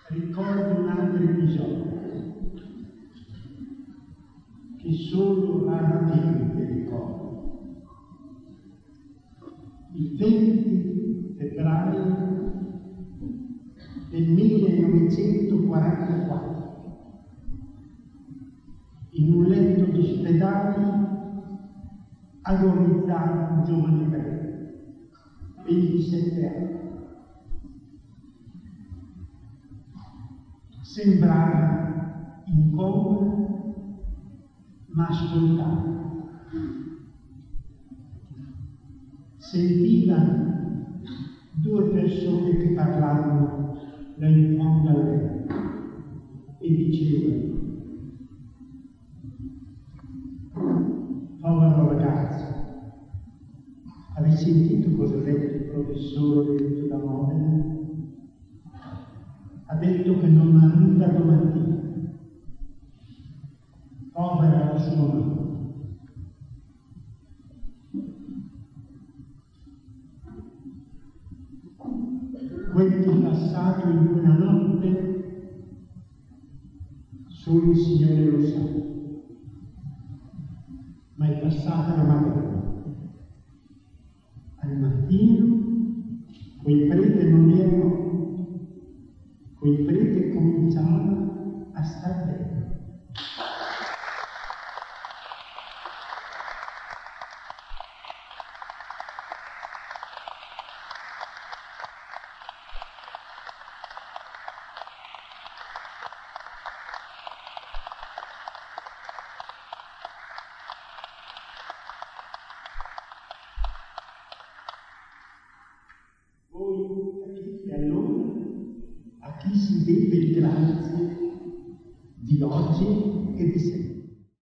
ricordo un altro episodio che solo raramente ricordo. Il 20 febbraio del 1944, in un letto d'ospedale, agonizzava un giovane prete, 27 anni. Sembrava in coma, ma ascoltava. Sentiva due persone che parlavano da in fondo al letto e dicevano: povero ragazzo, hai sentito cosa ha detto il professore venuto da Modena? Ha detto che non arriva domattina. Povera la sua mamma. Quel che è passato in quella notte solo il Signore lo sa, ma è passata la Madonna. Al mattino quei preti non erano, quei preti cominciavano a star bene. Voi capite allora a chi si deve il grazie di oggi e di sempre.